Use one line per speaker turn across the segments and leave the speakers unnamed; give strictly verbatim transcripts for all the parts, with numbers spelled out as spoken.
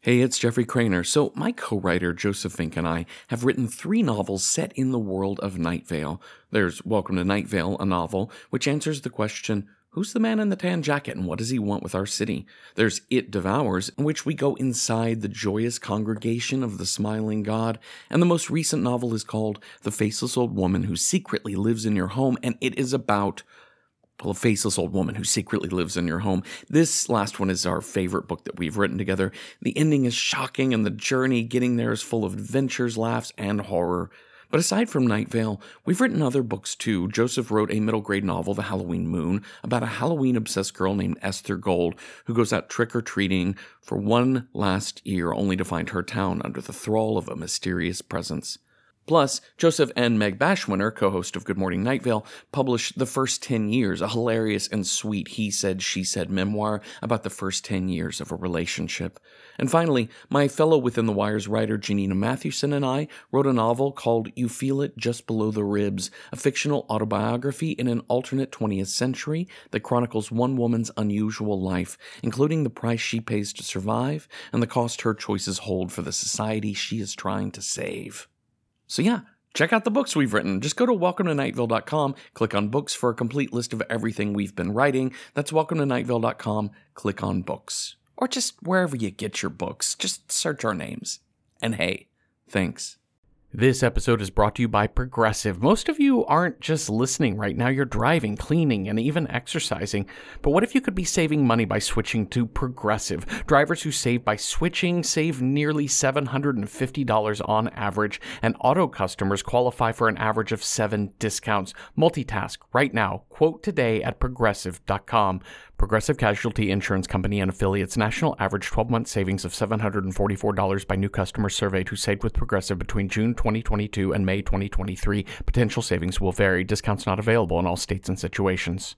Hey, it's Jeffrey Craner. So, my co writer Joseph Fink and I have written three novels set in the world of Night Vale. There's Welcome to Night Vale, a novel which answers the question, who's the man in the tan jacket and what does he want with our city? There's It Devours, in which we go inside the joyous congregation of the smiling god. And the most recent novel is called The Faceless Old Woman Who Secretly Lives in Your Home, and it is about well, a faceless old woman who secretly lives in your home. This last one is our favorite book that we've written together. The ending is shocking, and the journey getting there is full of adventures, laughs, and horror. But aside from Night Vale, we've written other books too. Joseph wrote a middle grade novel, The Halloween Moon, about a Halloween-obsessed girl named Esther Gold who goes out trick-or-treating for one last year only to find her town under the thrall of a mysterious presence. Plus, Joseph and Meg Bashwinner, co-host of Good Morning Night Vale, published The First Ten Years, a hilarious and sweet he-said, she-said memoir about the first ten years of a relationship. And finally, my fellow Within the Wires writer Janina Mathewson and I wrote a novel called You Feel It Just Below the Ribs, a fictional autobiography in an alternate twentieth century that chronicles one woman's unusual life, including the price she pays to survive and the cost her choices hold for the society she is trying to save. So yeah, check out the books we've written. Just go to welcome to night vale dot com, click on books for a complete list of everything we've been writing. That's welcome to night vale dot com, click on books. Or just wherever you get your books, just search our names. And hey, thanks.
This episode is brought to you by Progressive. Most of you aren't just listening right now, you're driving, cleaning, and even exercising. But what if you could be saving money by switching to Progressive? Drivers who save by switching save nearly seven hundred fifty dollars on average, and auto customers qualify for an average of seven discounts. Multitask right now. Quote today at progressive dot com. Progressive Casualty Insurance Company and affiliates. National average twelve-month savings of seven hundred forty-four dollars by new customers surveyed who saved with Progressive between June twenty twenty-two and May twenty twenty-three. Potential savings will vary. Discounts not available in all states and situations.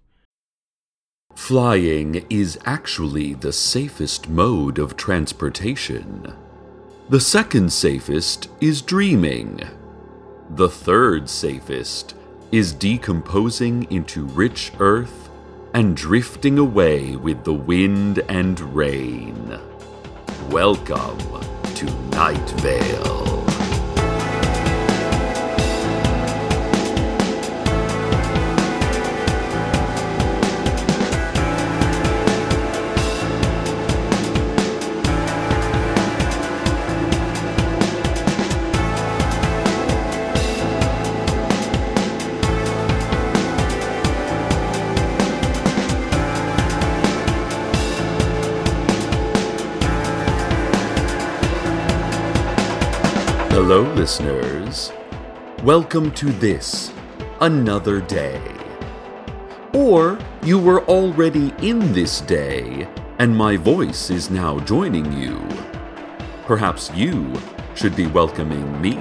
Flying is actually the safest mode of transportation. The second safest is dreaming. The third safest is decomposing into rich earth and drifting away with the wind and rain. Welcome to Night Vale. Hello, listeners. Welcome to this, another day. Or you were already in this day, and my voice is now joining you. Perhaps you should be welcoming me.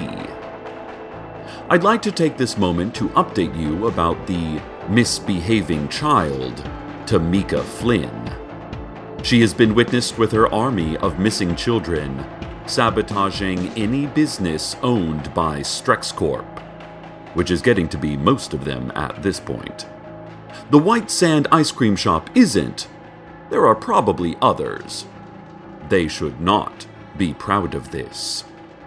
I'd like to take this moment to update you about the misbehaving child, Tamika Flynn. She has been witnessed with her army of missing children sabotaging any business owned by StrexCorp, which is getting to be most of them at this point. The White Sand ice cream shop isn't. There are probably others. They should not be proud of this.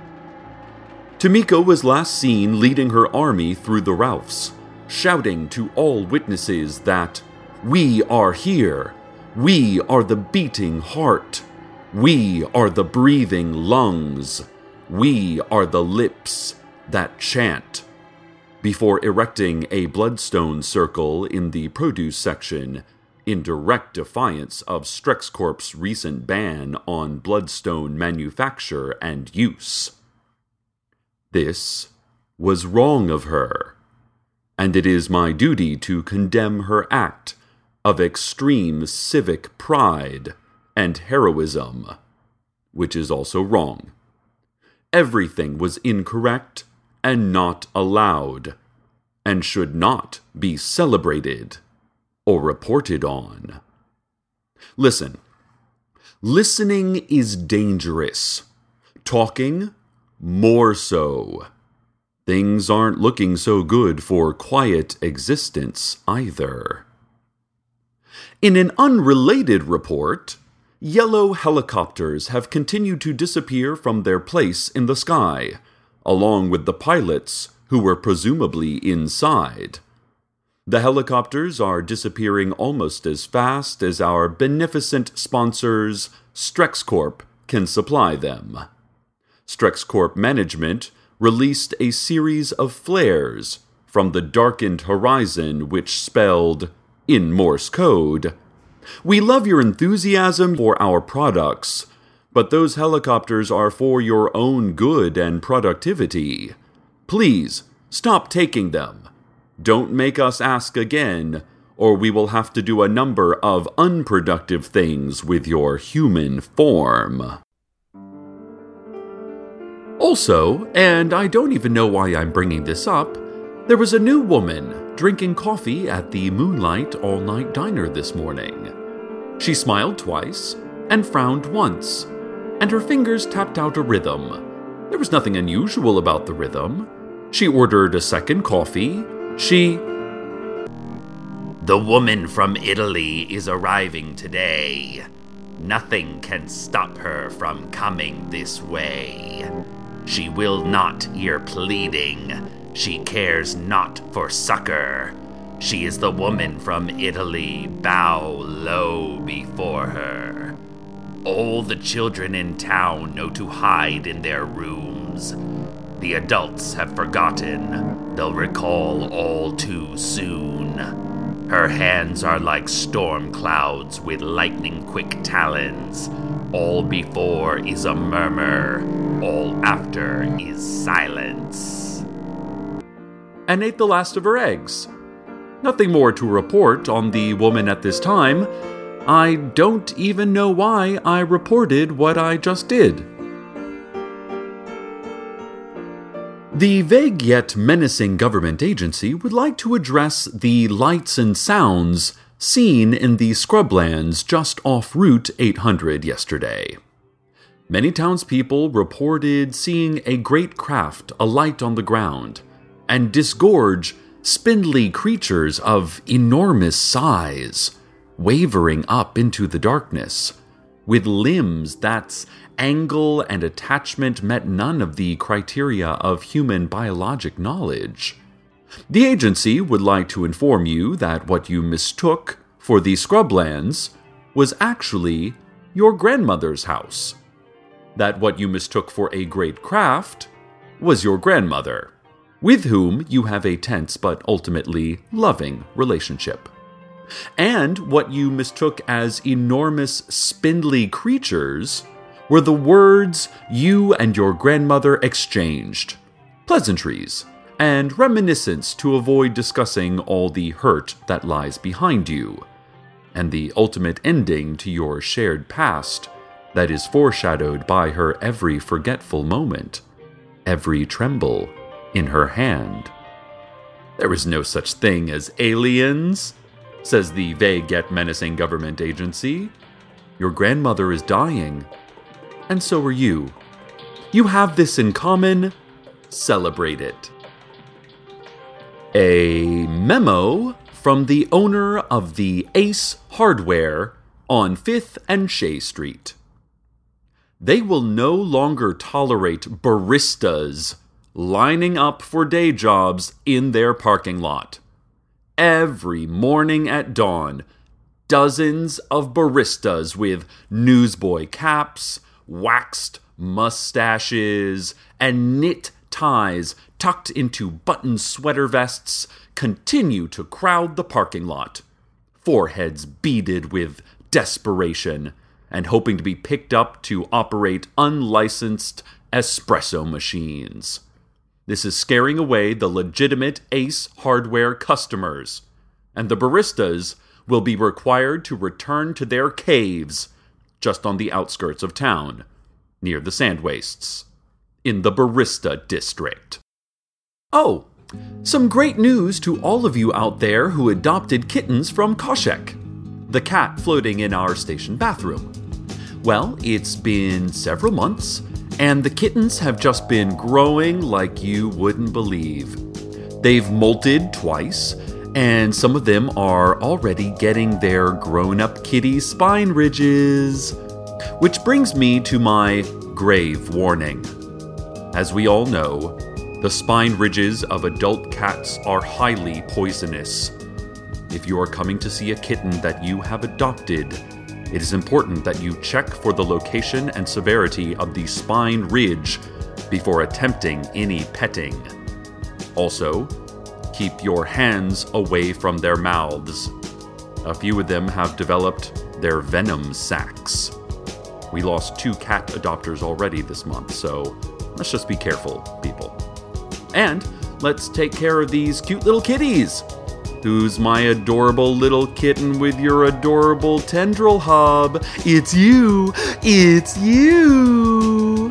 Tamika was last seen leading her army through the Ralphs, shouting to all witnesses that, "We are here. We are the beating heart. We are the breathing lungs. We are the lips that chant," before erecting a bloodstone circle in the produce section in direct defiance of StrexCorp's recent ban on bloodstone manufacture and use. This was wrong of her, and it is my duty to condemn her act of extreme civic pride and heroism, which is also wrong. Everything was incorrect and not allowed, and should not be celebrated or reported on. Listen. Listening is dangerous. Talking, more so. Things aren't looking so good for quiet existence either. In an unrelated report, Yellow helicopters have continued to disappear from their place in the sky, along with the pilots who were presumably inside. The helicopters are disappearing almost as fast as our beneficent sponsors, StrexCorp, can supply them. StrexCorp management released a series of flares from the darkened horizon which spelled, in Morse code, "We love your enthusiasm for our products, but those helicopters are for your own good and productivity. Please, stop taking them. Don't make us ask again, or we will have to do a number of unproductive things with your human form." Also, and I don't even know why I'm bringing this up, there was a new woman drinking coffee at the Moonlight All-Night Diner this morning. She smiled twice and frowned once, and her fingers tapped out a rhythm. There was nothing unusual about the rhythm. She ordered a second coffee. She...
"The woman from Italy is arriving today. Nothing can stop her from coming this way. She will not hear pleading. She cares not for succor. She is the woman from Italy. Bow low before her. All the children in town know to hide in their rooms. The adults have forgotten. They'll recall all too soon. Her hands are like storm clouds with lightning-quick talons. All before is a murmur. All after is silence."
And ate the last of her eggs. Nothing more to report on the woman at this time. I don't even know why I reported what I just did. The vague yet menacing government agency would like to address the lights and sounds seen in the scrublands just off Route eight hundred yesterday. Many townspeople reported seeing a great craft alight on the ground and disgorge spindly creatures of enormous size, wavering up into the darkness, with limbs that's angle and attachment met none of the criteria of human biologic knowledge. The agency would like to inform you that what you mistook for the scrublands was actually your grandmother's house. That what you mistook for a great craft was your grandmother, with whom you have a tense but ultimately loving relationship. And what you mistook as enormous spindly creatures were the words you and your grandmother exchanged, pleasantries, and reminiscence to avoid discussing all the hurt that lies behind you, and the ultimate ending to your shared past that is foreshadowed by her every forgetful moment, every tremble in her hand. There is no such thing as aliens, says the vague yet menacing government agency. Your grandmother is dying, and so are you. You have this in common. Celebrate it. A memo from the owner of the Ace Hardware on fifth and Shea Street. They will no longer tolerate baristas lining up for day jobs in their parking lot. Every morning at dawn, dozens of baristas with newsboy caps, waxed mustaches, and knit ties tucked into button sweater vests continue to crowd the parking lot, foreheads beaded with desperation and hoping to be picked up to operate unlicensed espresso machines. This is scaring away the legitimate Ace Hardware customers, and the baristas will be required to return to their caves just on the outskirts of town, near the sand wastes, in the barista district. Oh, some great news to all of you out there who adopted kittens from Koshek, the cat floating in our station bathroom. Well, it's been several months, and the kittens have just been growing like you wouldn't believe. They've molted twice, and some of them are already getting their grown-up kitty spine ridges. Which brings me to my grave warning. As we all know, the spine ridges of adult cats are highly poisonous. If you are coming to see a kitten that you have adopted, it is important that you check for the location and severity of the spine ridge before attempting any petting. Also, keep your hands away from their mouths. A few of them have developed their venom sacs. We lost two cat adopters already this month, so let's just be careful, people. And let's take care of these cute little kitties. Who's my adorable little kitten with your adorable tendril hub? It's you! It's you!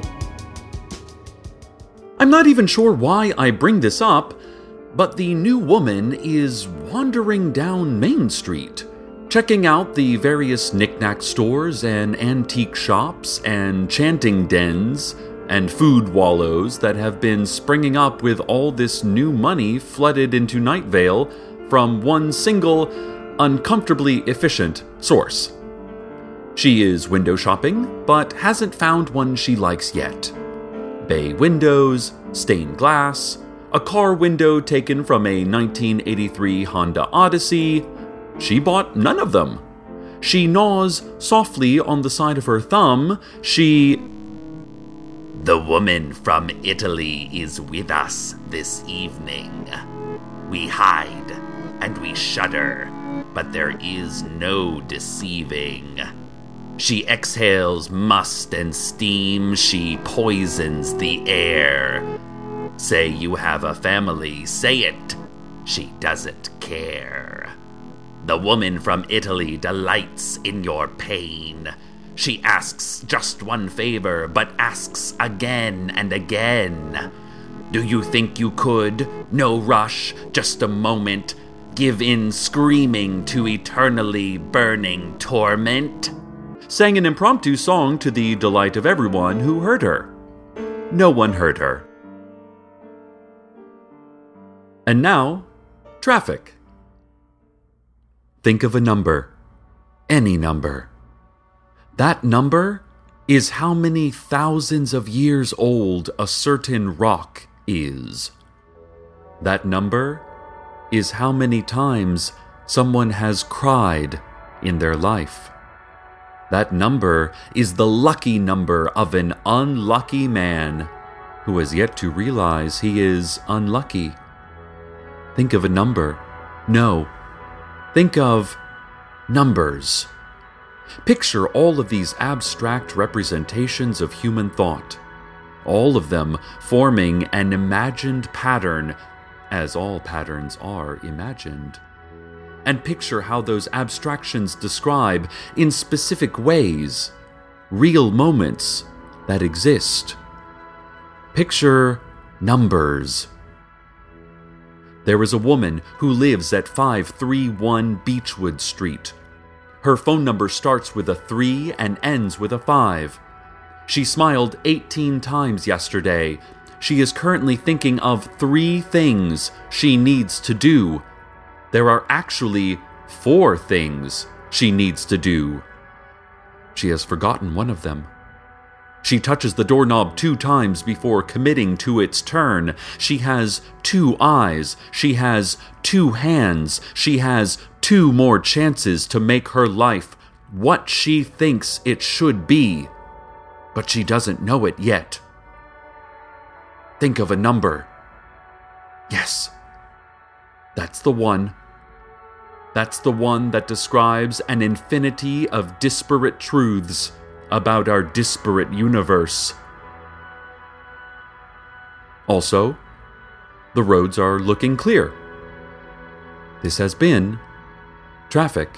I'm not even sure why I bring this up, but the new woman is wandering down Main Street, checking out the various knick-knack stores and antique shops and chanting dens and food wallows that have been springing up with all this new money flooded into Night Vale from one single, uncomfortably efficient source. She is window shopping, but hasn't found one she likes yet. Bay windows, stained glass, a car window taken from a nineteen eighty-three Honda Odyssey. She bought none of them. She gnaws softly on the side of her thumb. She...
The woman from Italy is with us this evening. We hide and we shudder, but there is no deceiving. She exhales must and steam, she poisons the air. Say you have a family, say it. She doesn't care. The woman from Italy delights in your pain. She asks just one favor, but asks again and again. Do you think you could, no rush, just a moment, give in screaming to eternally burning torment?
Sang an impromptu song to the delight of everyone who heard her. No one heard her. And now, traffic. Think of a number. Any number. That number is how many thousands of years old a certain rock is. That number is how many times someone has cried in their life. That number is the lucky number of an unlucky man who has yet to realize he is unlucky. Think of a number. No. Think of numbers. Picture all of these abstract representations of human thought, all of them forming an imagined pattern, as all patterns are imagined. And picture how those abstractions describe, in specific ways, real moments that exist. Picture numbers. There is a woman who lives at five thirty-one Beechwood Street. Her phone number starts with a three and ends with a five. She smiled eighteen times yesterday. She is currently thinking of three things she needs to do. There are actually four things she needs to do. She has forgotten one of them. She touches the doorknob two times before committing to its turn. She has two eyes. She has two hands. She has two more chances to make her life what she thinks it should be. But she doesn't know it yet. Think of a number. Yes. That's the one. That's the one that describes an infinity of disparate truths about our disparate universe. Also, the roads are looking clear. This has been traffic.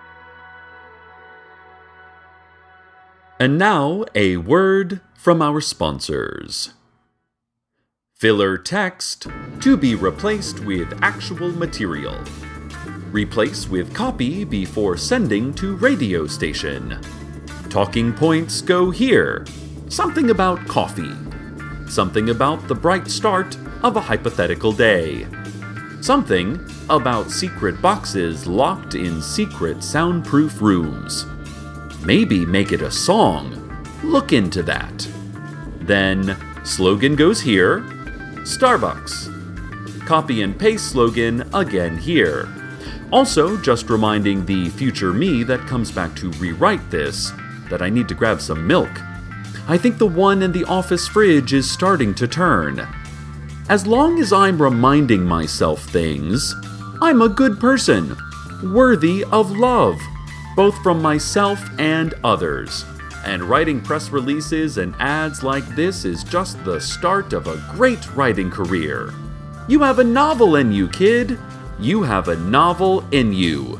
And now, a word from our sponsors. Filler text to be replaced with actual material. Replace with copy before sending to radio station. Talking points go here. Something about coffee. Something about the bright start of a hypothetical day. Something about secret boxes locked in secret soundproof rooms. Maybe make it a song. Look into that. Then, slogan goes here, Starbucks. Copy and paste slogan again here. Also, just reminding the future me that comes back to rewrite this, that I need to grab some milk. I think the one in the office fridge is starting to turn. As long as I'm reminding myself things, I'm a good person, worthy of love, both from myself and others. And writing press releases and ads like this is just the start of a great writing career. You have a novel in you, kid. You have a novel in you.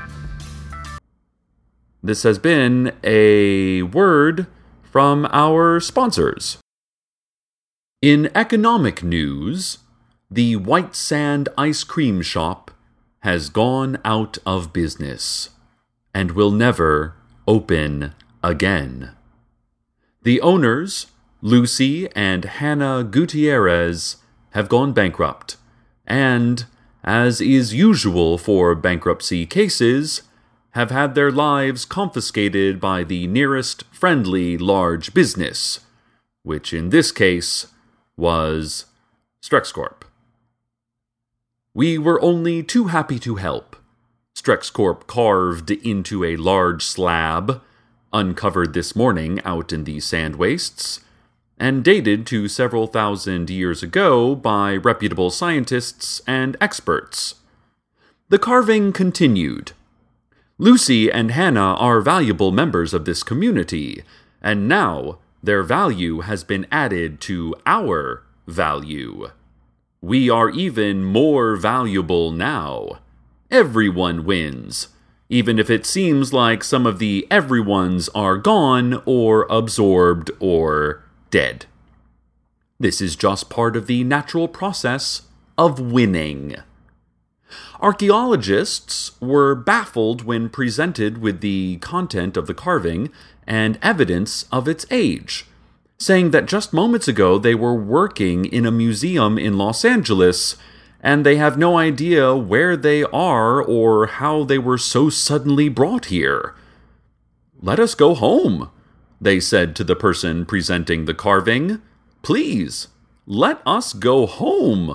This has been a word from our sponsors. In economic news, the White Sand Ice Cream Shop has gone out of business and will never open again. The owners, Lucy and Hannah Gutierrez, have gone bankrupt, and, as is usual for bankruptcy cases, have had their lives confiscated by the nearest friendly large business, which in this case was StrexCorp. We were only too happy to help. StrexCorp carved into a large slab, uncovered this morning out in the sand wastes, and dated to several thousand years ago by reputable scientists and experts. The carving continued. Lucy and Hannah are valuable members of this community, and now their value has been added to our value. We are even more valuable now. Everyone wins, even if it seems like some of the everyones are gone or absorbed or dead. This is just part of the natural process of winning. Archaeologists were baffled when presented with the content of the carving and evidence of its age, saying that just moments ago they were working in a museum in Los Angeles, and they have no idea where they are or how they were so suddenly brought here. "Let us go home," they said to the person presenting the carving. "Please, let us go home."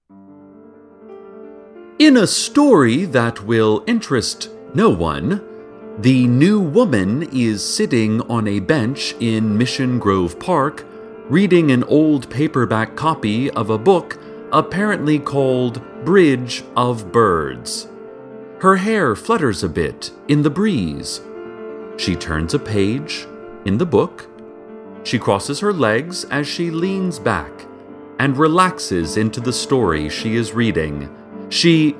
In a story that will interest no one, the new woman is sitting on a bench in Mission Grove Park, reading an old paperback copy of a book apparently called Bridge of Birds. Her hair flutters a bit in the breeze. She turns a page in the book. She crosses her legs as she leans back and relaxes into the story she is reading. She...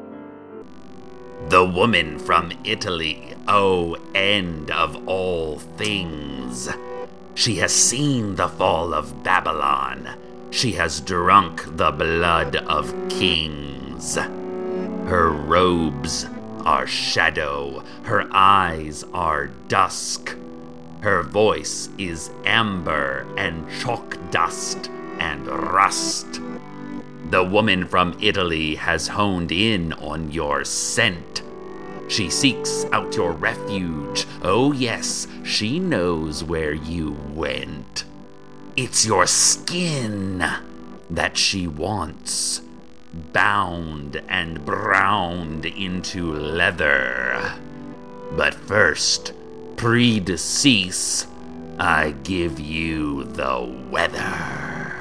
The woman from Italy, oh, end of all things. She has seen the fall of Babylon. She has drunk the blood of kings. Her robes are shadow, her eyes are dusk. Her voice is amber and chalk dust and rust. The woman from Italy has honed in on your scent. She seeks out your refuge. Oh yes, she knows where you went. It's your skin that she wants, bound and browned into leather. But first, pre-decease, I give you the weather.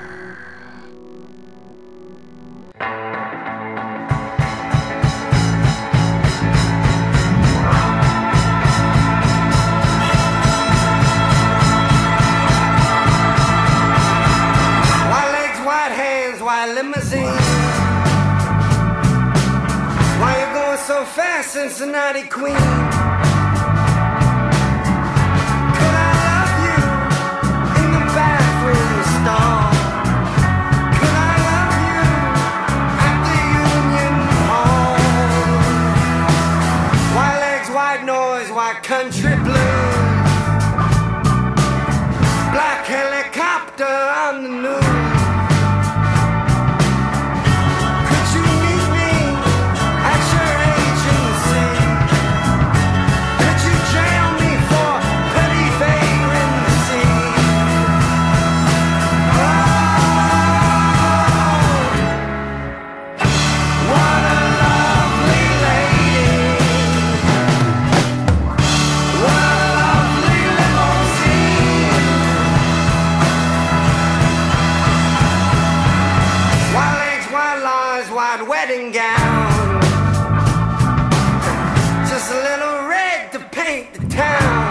Cincinnati Queen. Could I love you in the bathroom stall? Could I love you at the Union Hall? White legs, white noise, white country blues. Black helicopter on the news. For white wedding gown. Just a little red to paint the town.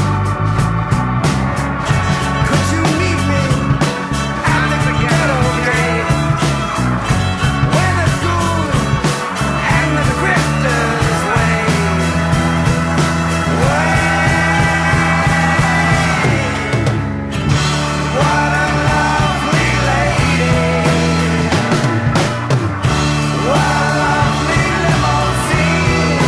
Could you meet me at the ghetto gate, where the goons and the grifters wait? Wait, what a lovely lady, what a lovely limousine.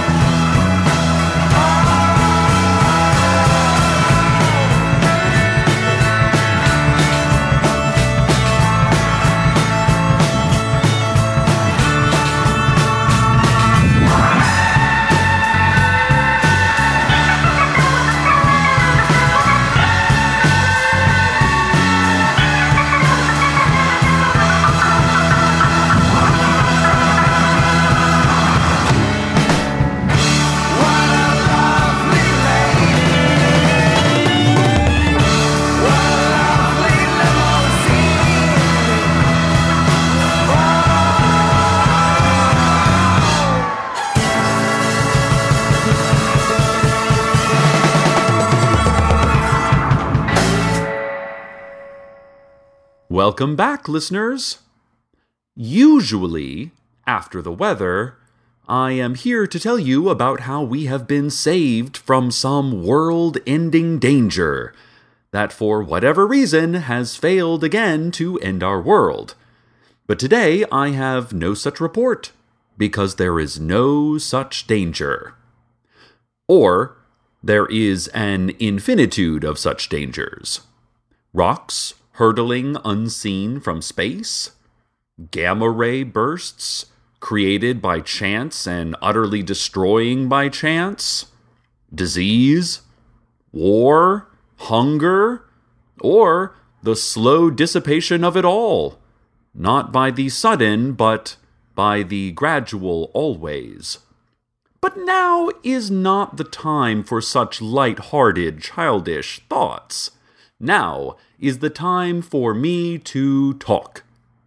Welcome back, listeners. Usually, after the weather, I am here to tell you about how we have been saved from some world-ending danger that, for whatever reason, has failed again to end our world. But today, I have no such report, because there is no such danger. Or, there is an infinitude of such dangers. Rocks hurtling unseen from space, gamma-ray bursts created by chance and utterly destroying by chance, disease, war, hunger, or the slow dissipation of it all, not by the sudden, but by the gradual always. But now is not the time for such light-hearted, childish thoughts. Now is the time for me to talk.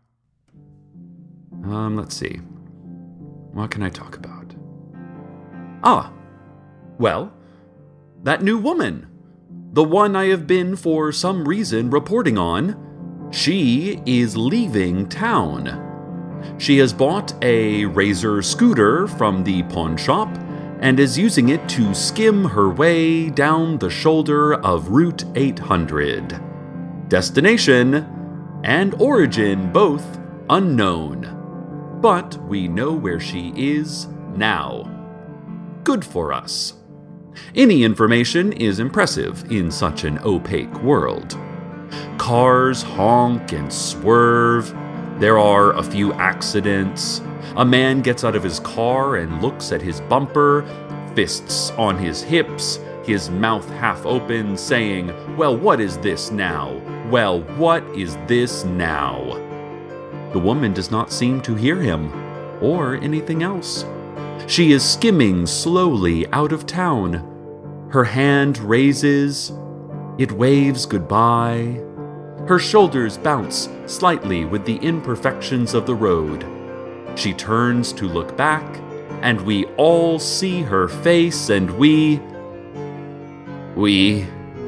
Um, let's see. What can I talk about? Ah, well, that new woman. The one I have been for some reason reporting on. She is leaving town. She has bought a Razor scooter from the pawn shop and is using it to skim her way down the shoulder of Route eight hundred. Destination and origin both unknown, but we know where she is now. Good for us. Any information is impressive in such an opaque world. Cars honk and swerve. There are a few accidents. A man gets out of his car and looks at his bumper, fists on his hips, his mouth half open, saying, "Well, what is this now? Well, what is this now?" The woman does not seem to hear him, or anything else. She is skimming slowly out of town. Her hand raises. It waves goodbye. Her shoulders bounce slightly with the imperfections of the road. She turns to look back, and we all see her face, and we... We...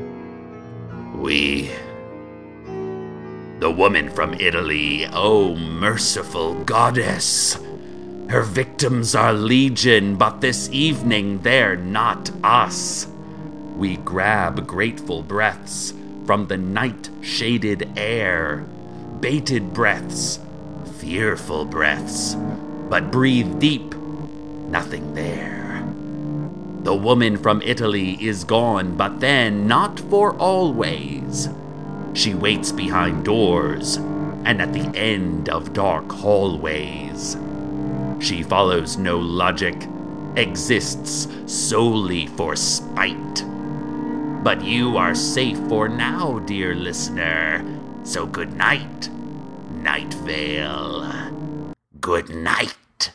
We... The woman from Italy, oh merciful goddess. Her victims are legion, but this evening they're not us. We grab grateful breaths from the night-shaded air, bated breaths, fearful breaths, but breathe deep, nothing there. The woman from Italy is gone, but then not for always. She waits behind doors and at the end of dark hallways. She follows no logic, exists solely for spite. But you are safe for now, dear listener, so good night, Night Vale. Good night.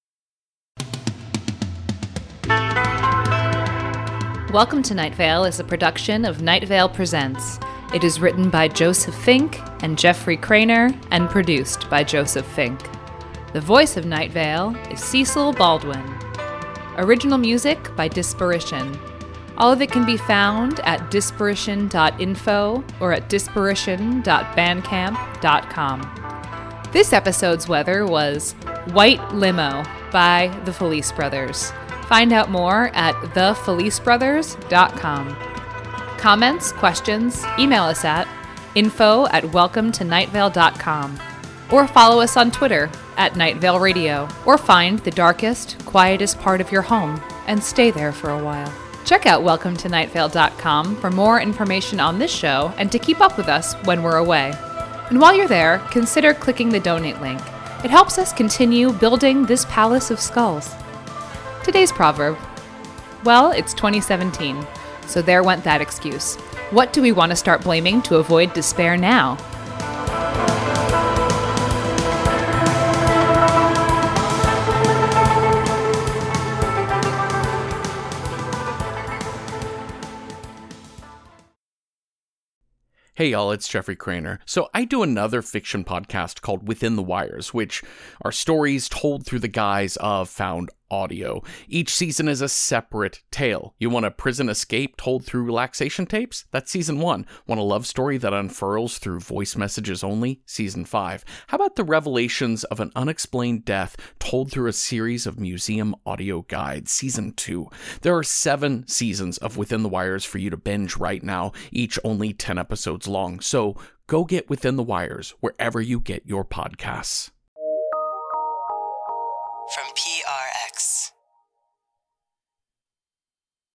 Welcome to Night Vale is a production of Night Vale Presents. It is written by Joseph Fink and Jeffrey Craner and produced by Joseph Fink. The voice of Night Vale is Cecil Baldwin. Original music by Disparition. All of it can be found at disparition dot info or at disparition dot bandcamp dot com. This episode's weather was White Limo by the Felice Brothers. Find out more at the felice brothers dot com. Comments, questions, email us at info at welcome to night vale dot com or follow us on Twitter at Night Vale Radio, or find the darkest, quietest part of your home and stay there for a while. Check out welcome to night vale dot com for more information on this show and to keep up with us when we're away. And while you're there, consider clicking the donate link. It helps us continue building this palace of skulls. Today's proverb. Well, it's twenty seventeen, so there went that excuse. What do we want to start blaming to avoid despair now?
Hey y'all, it's Jeffrey Craner. So I do another fiction podcast called Within the Wires, which are stories told through the guise of found audio. Each season is a separate tale. You want a prison escape told through relaxation tapes? That's season one. Want a love story that unfurls through voice messages only? Season five. How about the revelations of an unexplained death told through a series of museum audio guides? Season two. There are seven seasons of Within the Wires for you to binge right now, each only ten episodes long. So go get Within the Wires wherever you get your podcasts.